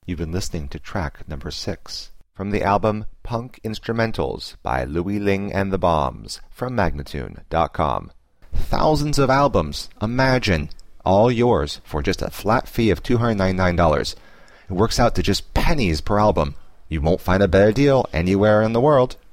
You've been listening to track number 6 from the album Punk Instrumentals by Louis Ling and the Bombs from Magnatune.com. Thousands of albums, imagine, all yours for just a flat fee of $299. It works out to just pennies per album. You won't find a better deal anywhere in the world.